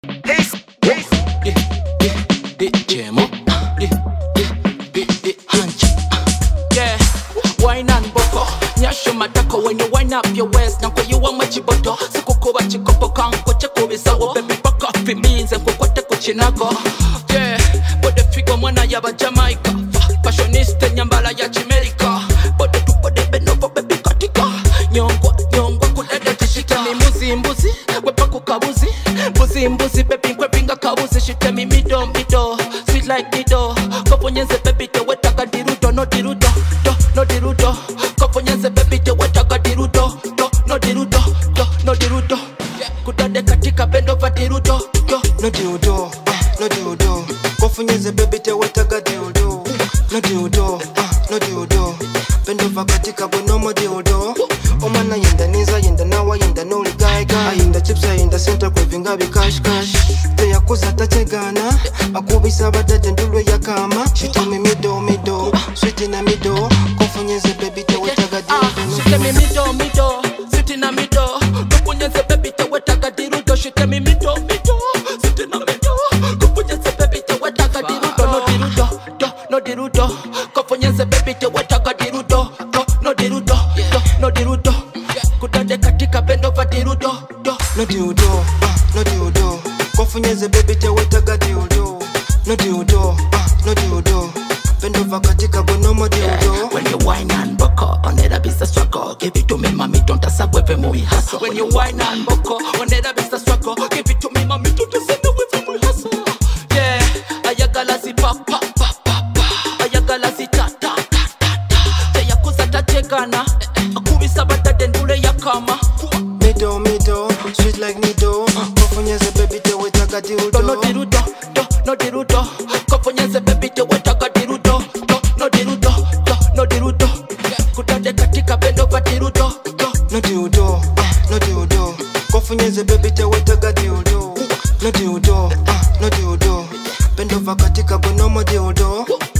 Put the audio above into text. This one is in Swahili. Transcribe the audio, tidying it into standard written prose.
Wine and boko, nyasho matako when you wind up your waist. Nanko you want machiboto, sikuko bachikopo kanko cheko bisawo. Baby back off it means and kukwate kuchinago. Yeah, but the figure mwana yaba Jamaica, fashionista nyambala ya Chimerika. But the tupode benovo baby katika nyongwa kudede tishita mi mbuzi wepa kukabuzi mbuzi baby kwepinga kabuzi. She tell me mido sweet like dido. Koponyenze baby te wetaka dirudo no dirudo no dirudo. Koponyenze baby te wetaka dirudo no dirudo. Kudade katika bendo va dirudo no dirudo no dirudo. Koponyenze baby te wetaka dirudo no dirudo. Bendo va katika bonomo dirudo. Omana yenda niza yenda nawa yenda no ligaiga. Yenda chips yenda center kwevinga bi cash. Te yakuza tachegana akubisa badade ndulwe yakama. She tell me mido sweet in a mido. Koponyenze baby te wetaka dirudo. She tell me mido sweet in a mido. Koponyenze baby te wetaka dirudo. She tell me mido sweet in a mido. Koponyenze baby te wetaka dirudo no dirudo. Koponyenze baby te wetaka dirudo no dirudo. Kudade katika bendo va dirudo no dirudo. Koponyenze baby te wetaka dirudo no dirudo. Bendo va katika bonomo dirudo. When you wine and boko, on it a be a struggle. Give it to me, mommy, don't stop with me hustle. When you wine and boko, on it a be a struggle. Give it to me, mommy, don't stop with me hustle. Yeah, ayagalazi pa. Ayagalazi ta. Te yakuza tachegana, akubisa badade ndule yakama. Mido, sweet like nido. Koponyenze baby te wetaka dirudo no dirudo. Koponyenze baby te wetaka dirudo no dirudo. Kudade katika bendo va dirudo no dirudo. Koponyenze baby te wetaka dirudo no dirudo. Bendo va katika bonomo dirudo.